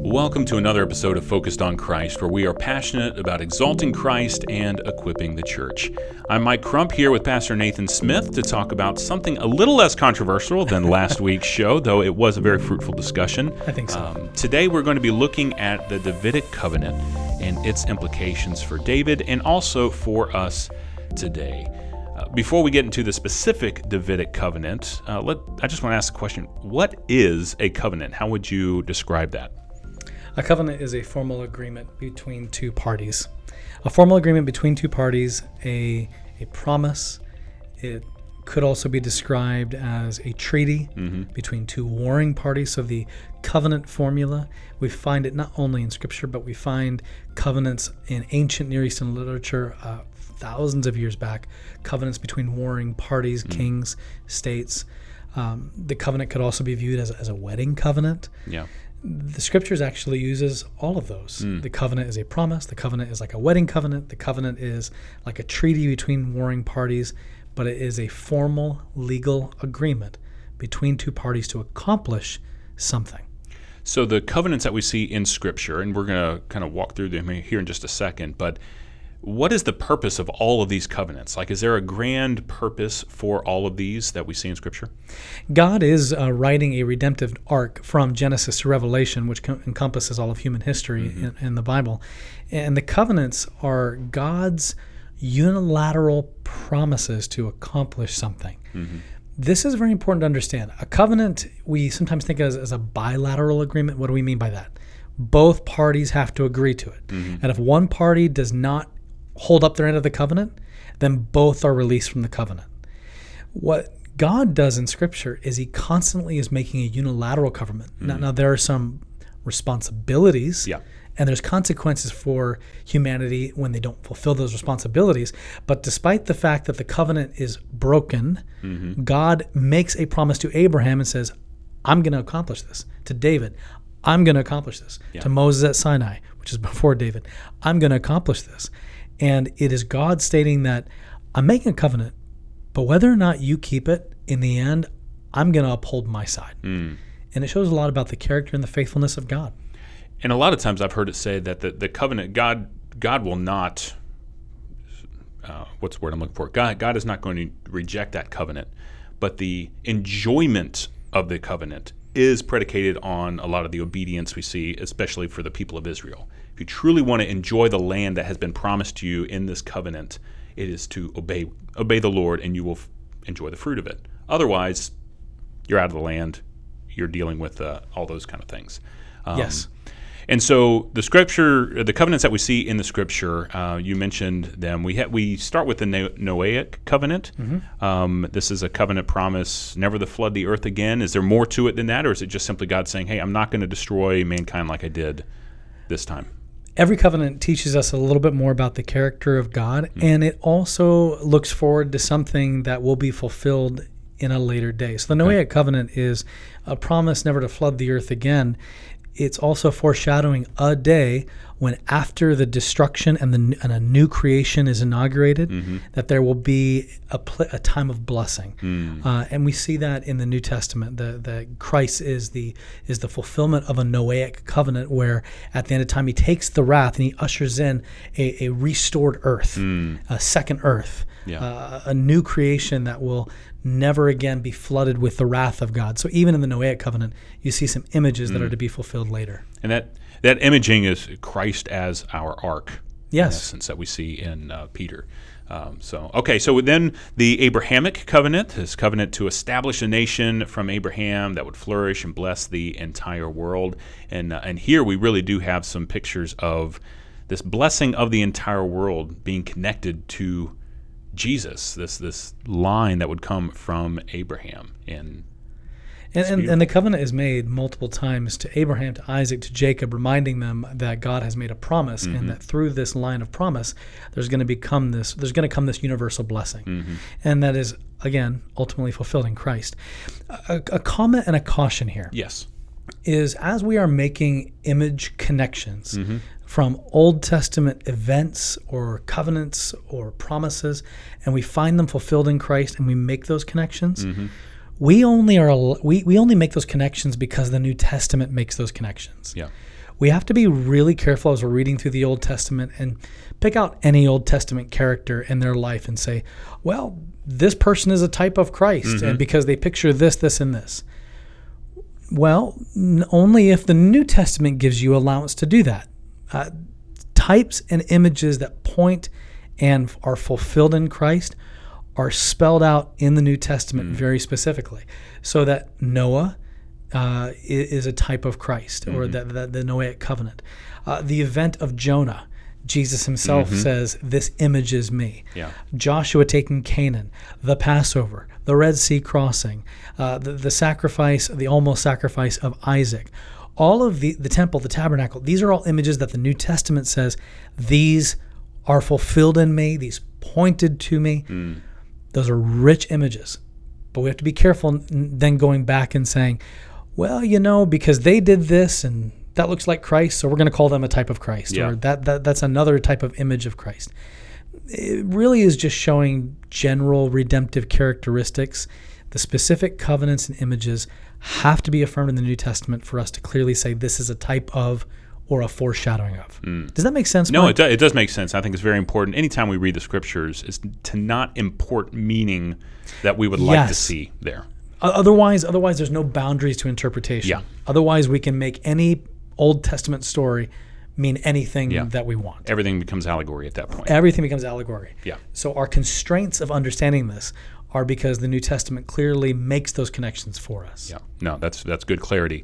Welcome to another episode of Focused on Christ, where we are passionate about exalting Christ and equipping the church. I'm Mike Crump here with Pastor Nathan Smith to talk about something a little less controversial than last week's show, though it was a very fruitful discussion. I think so. Today we're going to be looking at the Davidic covenant and its implications for David and also for us today. Before we get into the specific Davidic covenant, I just want to ask a question. What is a covenant? How would you describe that? A covenant is a formal agreement between two parties. A formal agreement between two parties, a promise. It could also be described as a treaty between two warring parties. So the covenant formula, we find it not only in Scripture, but we find covenants in ancient Near Eastern literature thousands of years back, covenants between warring parties, kings, states. The covenant could also be viewed as a wedding covenant. Yeah. The Scriptures actually uses all of those. The covenant is a promise. The covenant is like a wedding covenant. The covenant is like a treaty between warring parties, but it is a formal legal agreement between two parties to accomplish something. So the covenants that we see in Scripture, and we're going to kind of walk through them here in just a second, but what is the purpose of all of these covenants? Like, is there a grand purpose for all of these that we see in Scripture? God is writing a redemptive arc from Genesis to Revelation, which encompasses all of human history in the Bible. And the covenants are God's unilateral promises to accomplish something. This is very important to understand. A covenant, we sometimes think of as a bilateral agreement. What do we mean by that? Both parties have to agree to it. And if one party does not hold up their end of the covenant, then both are released from the covenant. What God does in Scripture is he constantly is making a unilateral covenant. Now there are some responsibilities, and there's consequences for humanity when they don't fulfill those responsibilities. But despite the fact that the covenant is broken, God makes a promise to Abraham and says, I'm going to accomplish this. To David, I'm going to accomplish this. To Moses at Sinai, which is before David, I'm going to accomplish this. And it is God stating that I'm making a covenant, but whether or not you keep it, in the end, I'm going to uphold my side. And it shows a lot about the character and the faithfulness of God. And a lot of times I've heard it say that the covenant, God will not, what's the word I'm looking for? God is not going to reject that covenant, but the enjoyment of the covenant is predicated on a lot of the obedience we see, especially for the people of Israel. If you truly want to enjoy the land that has been promised to you in this covenant, it is to obey the Lord, and you will enjoy the fruit of it. Otherwise, you're out of the land. You're dealing with all those kind of things. Yes. And so the Scripture, the covenants that we see in the Scripture, you mentioned them. We start with the Noahic covenant. This is a covenant promise, never to flood the earth again. Is there more to it than that, or is it just simply God saying, hey, I'm not going to destroy mankind like I did this time? Every covenant teaches us a little bit more about the character of God, and it also looks forward to something that will be fulfilled in a later day. So the Noahic covenant is a promise never to flood the earth again. It's also foreshadowing a day when, after the destruction and a new creation is inaugurated, that there will be a time of blessing. And we see that in the New Testament. That Christ is the fulfillment of a Noahic covenant, where at the end of time he takes the wrath and he ushers in a restored earth, a second earth, a new creation that will never again be flooded with the wrath of God. So even in the Noahic covenant, you see some images that are to be fulfilled later. And that imaging is Christ as our ark, yes, in essence, that we see in Peter. So then the Abrahamic covenant, this covenant to establish a nation from Abraham that would flourish and bless the entire world. And here we really do have some pictures of this blessing of the entire world being connected to Jesus, this line that would come from Abraham. And the covenant is made multiple times to Abraham, to Isaac, to Jacob, reminding them that God has made a promise, and that through this line of promise, there's going to come this universal blessing, and that is again ultimately fulfilled in Christ. A comment and a caution here. Yes, is as we are making image connections from Old Testament events or covenants or promises, and we find them fulfilled in Christ, and we make those connections. We only make those connections because the New Testament makes those connections. Yeah. we have to be really careful as we're reading through the Old Testament and pick out any Old Testament character in their life and say, well, this person is a type of Christ, and because they picture this, this, and this. Well, only if the New Testament gives you allowance to do that. Types and images that point and are fulfilled in Christ are spelled out in the New Testament very specifically, so that Noah is a type of Christ, or the Noahic covenant. The event of Jonah, Jesus himself says, this images me. Yeah. Joshua taking Canaan, the Passover, the Red Sea crossing, the sacrifice, the almost sacrifice of Isaac. All of the temple, the tabernacle, these are all images that the New Testament says, these are fulfilled in me, these pointed to me. Those are rich images. But we have to be careful then going back and saying, well, because they did this and that looks like Christ, so we're going to call them a type of Christ, or that's another type of image of Christ. It really is just showing general redemptive characteristics. The specific covenants and images have to be affirmed in the New Testament for us to clearly say this is a type of or a foreshadowing of. Does that make sense, No, Mike? it does make sense. I think it's very important anytime we read the Scriptures is to not import meaning that we would like to see there. Otherwise, there's no boundaries to interpretation. Yeah. Otherwise, we can make any Old Testament story mean anything that we want. Everything becomes allegory at that point. Everything becomes allegory. Yeah. So our constraints of understanding this are because the New Testament clearly makes those connections for us. Yeah, no, that's good clarity.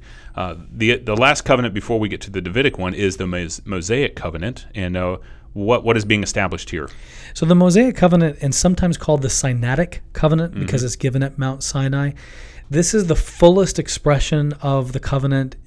The last covenant before we get to the Davidic one is the Mosaic covenant, and what is being established here? So the Mosaic covenant, and sometimes called the Sinaitic covenant because it's given at Mount Sinai, this is the fullest expression of the covenant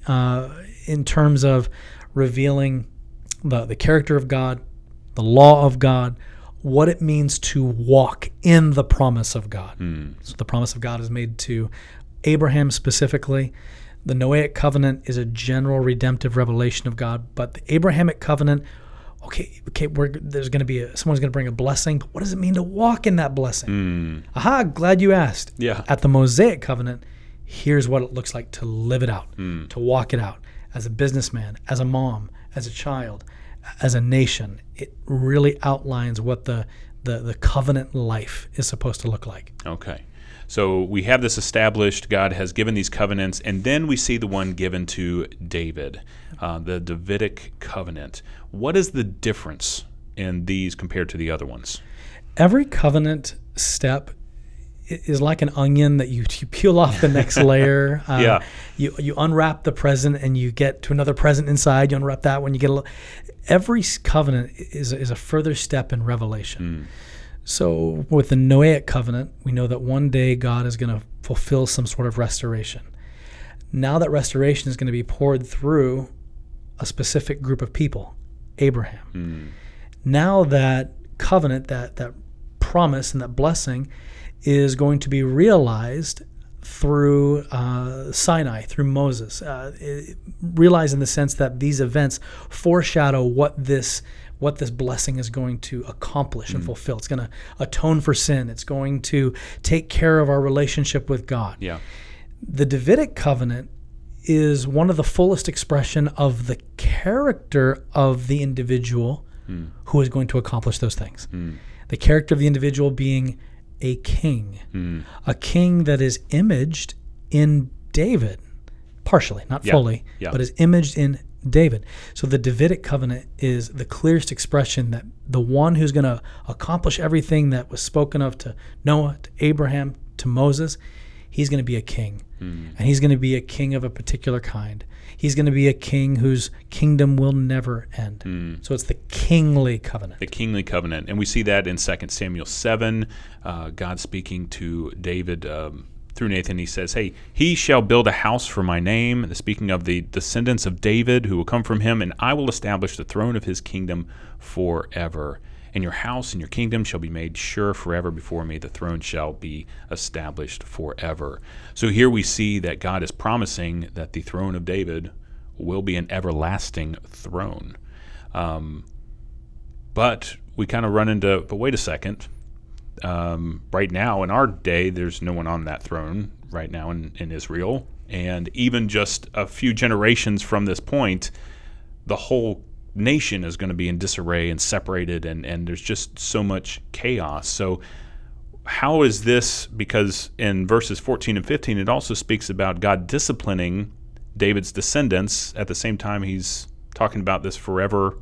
in terms of revealing the character of God, the law of God, what it means to walk in the promise of God. So the promise of God is made to Abraham specifically. The Noahic covenant is a general redemptive revelation of God, but the Abrahamic covenant, there's going to be someone's going to bring a blessing, but what does it mean to walk in that blessing? Aha, glad you asked. Yeah. At the Mosaic covenant, here's what it looks like to live it out, to walk it out as a businessman, as a mom, as a child, as a nation. It really outlines what the covenant life is supposed to look like. Okay. So we have this established. God has given these covenants, and then we see the one given to David, the Davidic covenant. What is the difference in these compared to the other ones? Every covenant step is like an onion that you peel off the next layer. You unwrap the present and you get to another present inside. You unwrap that when you get every covenant is a further step in revelation. So with the Noahic covenant, we know that one day God is going to fulfill some sort of restoration. Now that restoration is going to be poured through a specific group of people, Abraham. Now that covenant, that promise and that blessing is going to be realized through Sinai, through Moses. Realized in the sense that these events foreshadow what this blessing is going to accomplish and fulfill. It's going to atone for sin. It's going to take care of our relationship with God. Yeah. The Davidic covenant is one of the fullest expression of the character of the individual who is going to accomplish those things. The character of the individual being a king that is imaged in David, partially, not fully, but is imaged in David. So the Davidic covenant is the clearest expression that the one who's going to accomplish everything that was spoken of to Noah, to Abraham, to Moses, he's going to be a king. And he's going to be a king of a particular kind. He's going to be a king whose kingdom will never end. So it's the kingly covenant. The kingly covenant. And we see that in 2 Samuel 7, God speaking to David through Nathan. He says, hey, he shall build a house for my name, speaking of the descendants of David who will come from him, and I will establish the throne of his kingdom forever. And your house and your kingdom shall be made sure forever before me. The throne shall be established forever. So here we see that God is promising that the throne of David will be an everlasting throne. But we kind of run into, but wait a second. Right now in our day, there's no one on that throne right now in Israel. And even just a few generations from this point, the whole nation is going to be in disarray and separated, and there's just so much chaos. So how is this, because in verses 14 and 15 it also speaks about God disciplining David's descendants at the same time he's talking about this forever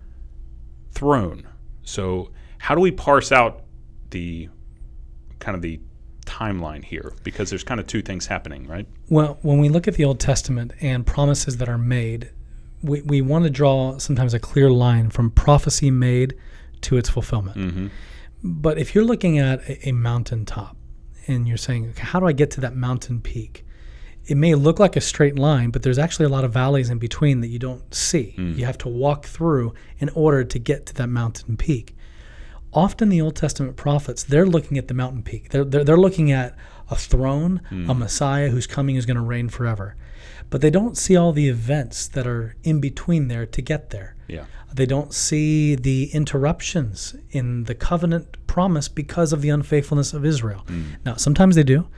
throne. So how do we parse out the kind of the timeline here, because there's kind of two things happening, right? Well, when we look at the Old Testament and promises that are made, we want to draw sometimes a clear line from prophecy made to its fulfillment. Mm-hmm. But if you're looking at a mountaintop and you're saying, okay, how do I get to that mountain peak? It may look like a straight line, but there's actually a lot of valleys in between that you don't see. You have to walk through in order to get to that mountain peak. Often the Old Testament prophets, they're looking at the mountain peak. They're looking at a throne, a Messiah who's coming, who's going to reign forever. But they don't see all the events that are in between there to get there. Yeah. They don't see the interruptions in the covenant promise because of the unfaithfulness of Israel. Now, sometimes they do.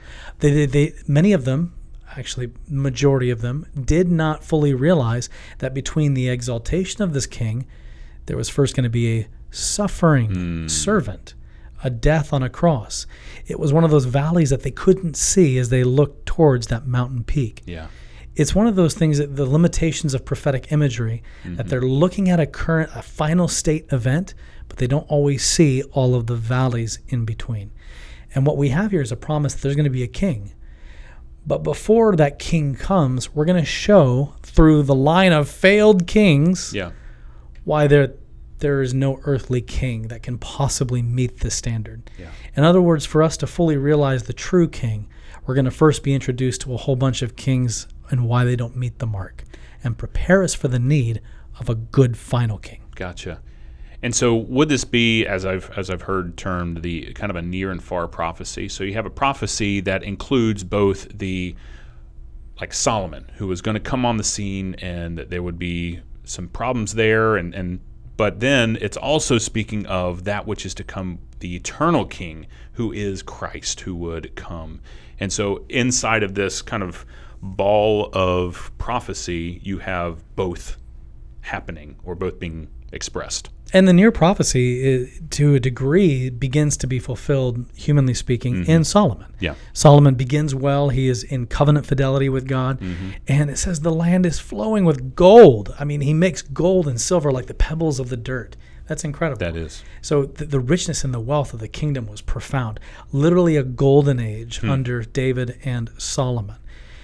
Many of them, actually majority of them, did not fully realize that between the exaltation of this king, there was first going to be a suffering servant, a death on a cross. It was one of those valleys that they couldn't see as they looked towards that mountain peak. Yeah. It's one of those things, that the limitations of prophetic imagery, that they're looking at a final state event, but they don't always see all of the valleys in between. And what we have here is a promise that there's going to be a king. But before that king comes, we're going to show through the line of failed kings why there is no earthly king that can possibly meet this standard. Yeah. In other words, for us to fully realize the true king, we're going to first be introduced to a whole bunch of kings and why they don't meet the mark, and prepare us for the need of a good final king. Gotcha. And so would this be, as I've heard termed, the kind of a near and far prophecy? So you have a prophecy that includes both the, like Solomon, who was going to come on the scene, and there would be some problems there, but then it's also speaking of that which is to come, the eternal king, who is Christ, who would come. And so inside of this kind of ball of prophecy, you have both happening, or both being expressed. And the near prophecy, to a degree, begins to be fulfilled, humanly speaking, in Solomon. Yeah. Solomon begins well. He is in covenant fidelity with God. And it says the land is flowing with gold. I mean, he makes gold and silver like the pebbles of the dirt. That's incredible. That is. So the richness and the wealth of the kingdom was profound. Literally a golden age under David and Solomon.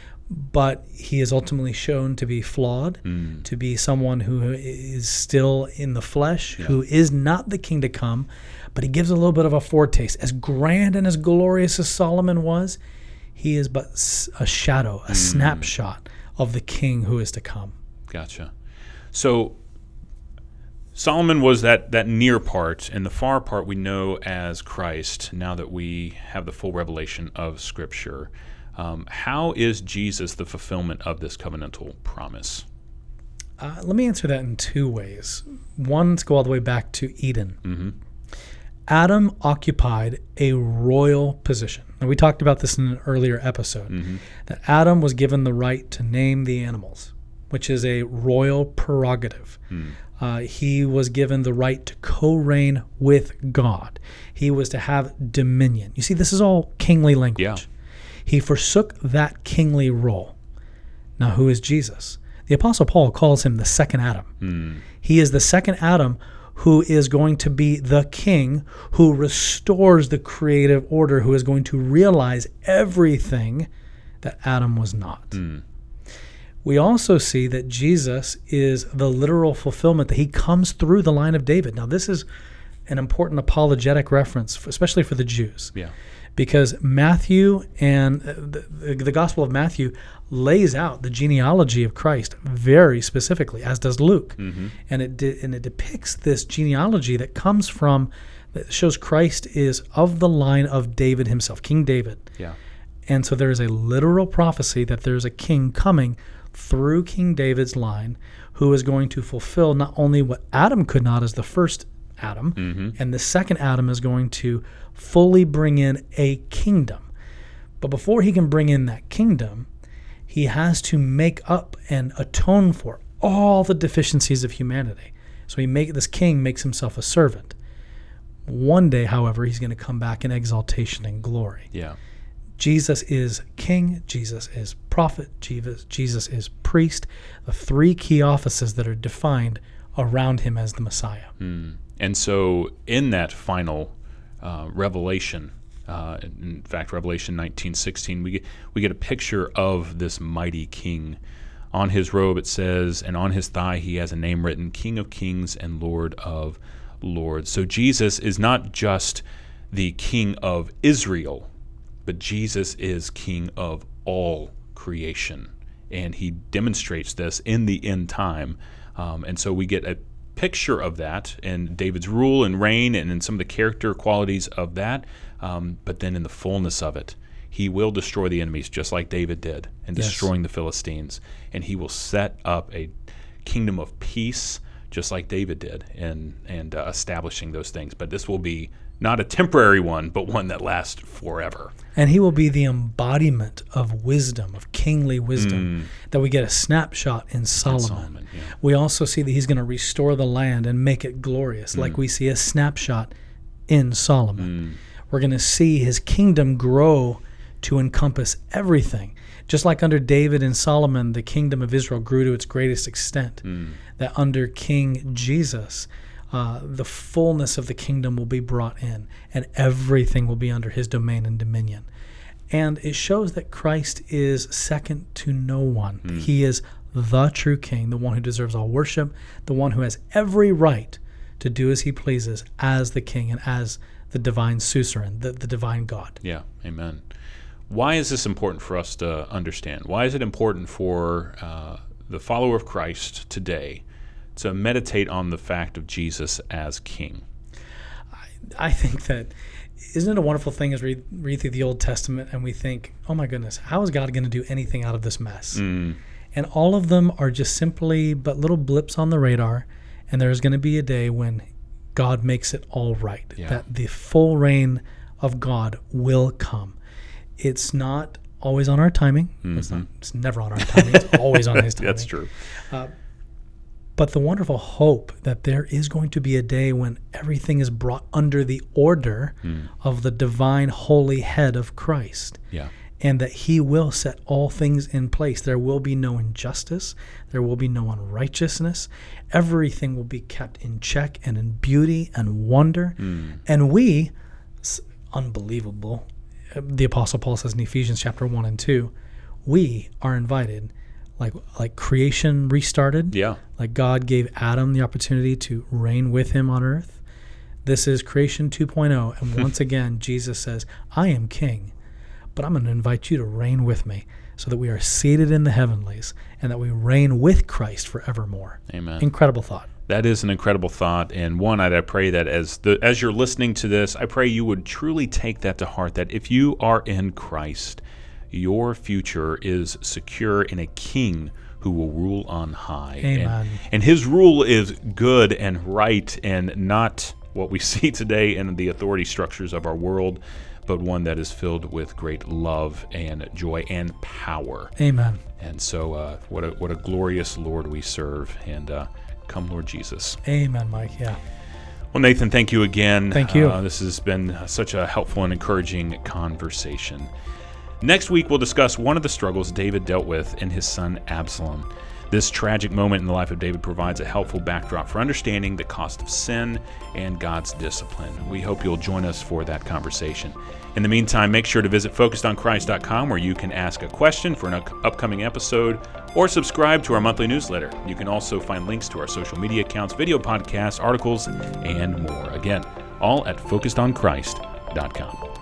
But he is ultimately shown to be flawed, to be someone who is still in the flesh, who is not the king to come. But he gives a little bit of a foretaste. As grand and as glorious as Solomon was, he is but a shadow, a snapshot of the king who is to come. Gotcha. So Solomon was that near part, and the far part we know as Christ, now that we have the full revelation of Scripture. How is Jesus the fulfillment of this covenantal promise? Let me answer that in two ways. One, let's go all the way back to Eden. Adam occupied a royal position. Now, we talked about this in an earlier episode, that Adam was given the right to name the animals, which is a royal prerogative. He was given the right to co-reign with God. He was to have dominion. You see, this is all kingly language. Yeah. He forsook that kingly role. Now, who is Jesus? The Apostle Paul calls him the second Adam. He is the second Adam who is going to be the king who restores the creative order, who is going to realize everything that Adam was not. We also see that Jesus is the literal fulfillment, that he comes through the line of David. Now, this is an important apologetic reference, especially for the Jews. Yeah. Because Matthew and the Gospel of Matthew lays out the genealogy of Christ very specifically, as does Luke. And it depicts this genealogy that comes from, that shows Christ is of the line of David himself, King David. Yeah. And so there is a literal prophecy that there's a king coming through King David's line who is going to fulfill not only what Adam could not as the first Adam, and the second Adam is going to fully bring in a kingdom. But before he can bring in that kingdom, he has to make up and atone for all the deficiencies of humanity. So this king makes himself a servant. One day, however, he's going to come back in exaltation and glory. Yeah. Jesus is king, Jesus is prophet, Jesus is priest, the three key offices that are defined around him as the Messiah. And so in that final revelation, in fact, Revelation 19:16, we get a picture of this mighty king. On his robe it says, and on his thigh he has a name written, King of Kings and Lord of Lords. So Jesus is not just the King of Israel, but Jesus is King of all creation. And he demonstrates this in the end time. And so we get a picture of that in David's rule and reign and in some of the character qualities of that. But then in the fullness of it, he will destroy the enemies just like David did in destroying the Philistines. And he will set up a kingdom of peace just like David did and establishing those things. But this will be not a temporary one, but one that lasts forever. And he will be the embodiment of wisdom, of kingly wisdom, that we get a snapshot in Solomon. Yeah. We also see that he's going to restore the land and make it glorious, like we see a snapshot in Solomon. We're going to see his kingdom grow to encompass everything. Just like under David and Solomon, the kingdom of Israel grew to its greatest extent, that under King Jesus, the fullness of the kingdom will be brought in, and everything will be under his domain and dominion. And it shows that Christ is second to no one. He is the true king, the one who deserves all worship, the one who has every right to do as he pleases as the king and as the divine suzerain, the divine God. Yeah, amen. Why is this important for us to understand? Why is it important for the follower of Christ today to meditate on the fact of Jesus as king? I think that, isn't it a wonderful thing as we read through the Old Testament and we think, oh my goodness, how is God going to do anything out of this mess? And all of them are just simply but little blips on the radar, and there's going to be a day when God makes it all right, that the full reign of God will come. It's not always on our timing. It's never on our timing. It's always on his timing. That's true. But the wonderful hope that there is going to be a day when everything is brought under the order of the divine holy head of Christ. Yeah. And that he will set all things in place. There will be no injustice. There will be no unrighteousness. Everything will be kept in check and in beauty and wonder. And we, unbelievable, the Apostle Paul says in Ephesians chapter 1 and 2, we are invited, like creation restarted. Yeah. Like God gave Adam the opportunity to reign with him on earth. This is creation 2.0. And once again, Jesus says, I am king, but I'm going to invite you to reign with me so that we are seated in the heavenlies and that we reign with Christ forevermore. Amen. Incredible thought. That is an incredible thought, and one, I pray that as you're listening to this, I pray you would truly take that to heart, that if you are in Christ, your future is secure in a king who will rule on high. Amen. And his rule is good and right, and not what we see today in the authority structures of our world, but one that is filled with great love and joy and power. Amen. And so what a glorious Lord we serve, and come, Lord Jesus. Amen, Mike. Yeah. Well, Nathan, thank you again. Thank you. This has been such a helpful and encouraging conversation. Next week, we'll discuss one of the struggles David dealt with in his son Absalom. This tragic moment in the life of David provides a helpful backdrop for understanding the cost of sin and God's discipline. We hope you'll join us for that conversation. In the meantime, make sure to visit FocusedOnChrist.com, where you can ask a question for an upcoming episode or subscribe to our monthly newsletter. You can also find links to our social media accounts, video podcasts, articles, and more. Again, all at FocusedOnChrist.com.